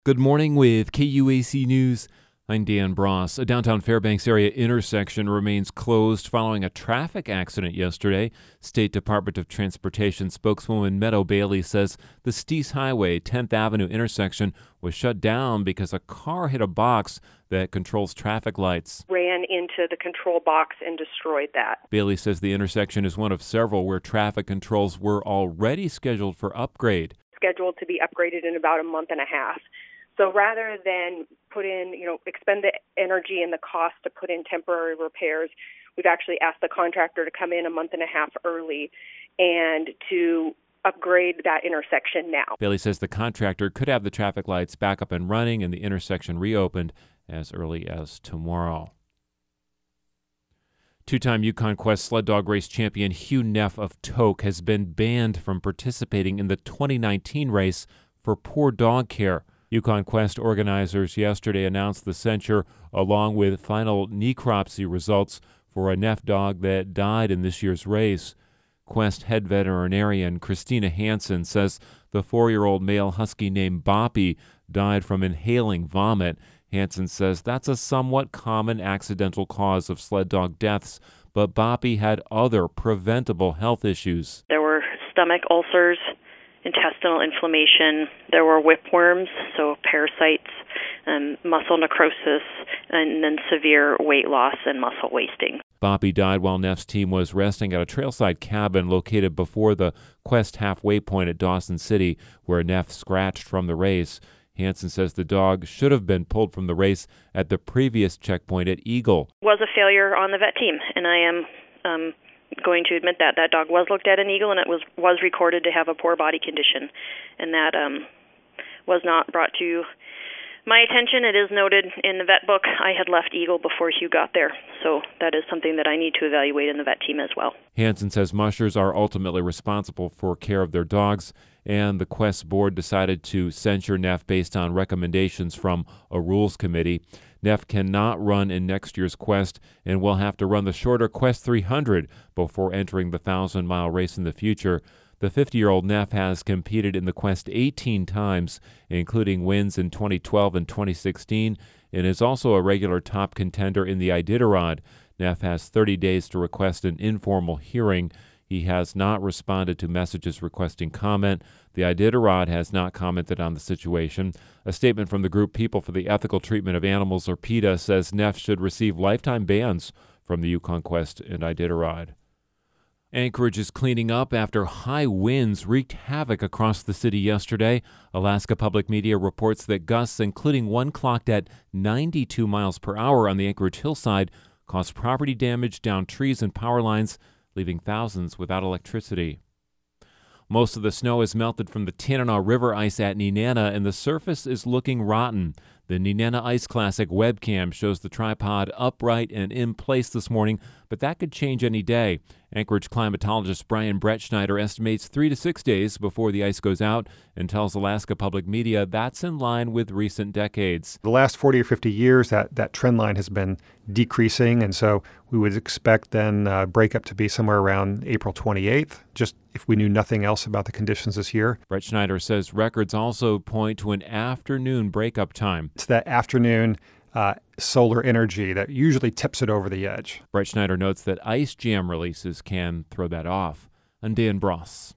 Good morning with KUAC News. I'm Dan Bross. A downtown Fairbanks area intersection remains closed following a traffic accident yesterday. State Department of Transportation spokeswoman Meadow Bailey says the Steese Highway 10th Avenue intersection was shut down because a car hit a box that controls traffic lights. Ran into the control box and destroyed that. Bailey says the intersection is one of several where traffic controls were already scheduled for upgrade. Scheduled to be upgraded in about a month and a half. So rather than expend the energy and the cost to put in temporary repairs, we've actually asked the contractor to come in a month and a half early and to upgrade that intersection now. Bailey says the contractor could have the traffic lights back up and running and the intersection reopened as early as tomorrow. Two-time Yukon Quest sled dog race champion Hugh Neff of Tok has been banned from participating in the 2019 race for poor dog care. Yukon Quest organizers yesterday announced the censure along with final necropsy results for a Neff dog that died in this year's race. Quest head veterinarian Christina Hansen says the 4-year-old male husky named Boppy died from inhaling vomit. Hansen says that's a somewhat common accidental cause of sled dog deaths, but Boppy had other preventable health issues. There were stomach ulcers, intestinal inflammation, there were whipworms, so parasites, muscle necrosis, and then severe weight loss and muscle wasting. Boppy died while Neff's team was resting at a trailside cabin located before the Quest halfway point at Dawson City, where Neff scratched from the race. Hansen says the dog should have been pulled from the race at the previous checkpoint at Eagle. It was a failure on the vet team, and I am going to admit that dog was looked at in Eagle, and it was recorded to have a poor body condition, and that was not brought to my attention. It is noted in the vet book. I had left Eagle before Hugh got there, so that is something that I need to evaluate in the vet team as well. Hansen says mushers are ultimately responsible for care of their dogs, and the Quest board decided to censure Neff based on recommendations from a rules committee. Neff cannot run in next year's Quest and will have to run the shorter Quest 300 before entering the 1,000-mile race in the future. The 50-year-old Neff has competed in the Quest 18 times, including wins in 2012 and 2016, and is also a regular top contender in the Iditarod. Neff has 30 days to request an informal hearing. He has not responded to messages requesting comment. The Iditarod has not commented on the situation. A statement from the group People for the Ethical Treatment of Animals, or PETA, says Neff should receive lifetime bans from the Yukon Quest and Iditarod. Anchorage is cleaning up after high winds wreaked havoc across the city yesterday. Alaska Public Media reports that gusts, including one clocked at 92 miles per hour on the Anchorage hillside, caused property damage, downed trees and power lines, leaving thousands without electricity. Most of the snow has melted from the Tanana River ice at Nenana, and the surface is looking rotten. The Nenana Ice Classic webcam shows the tripod upright and in place this morning, but that could change any day. Anchorage climatologist Brian Brettschneider estimates 3 to 6 days before the ice goes out and tells Alaska Public Media that's in line with recent decades. The last 40 or 50 years, that trend line has been decreasing, and so we would expect then breakup to be somewhere around April 28th, just if we knew nothing else about the conditions this year. Brettschneider says records also point to an afternoon breakup time. It's that afternoon solar energy that usually tips it over the edge. Brettschneider notes that ice jam releases can throw that off. I'm Dan Bross.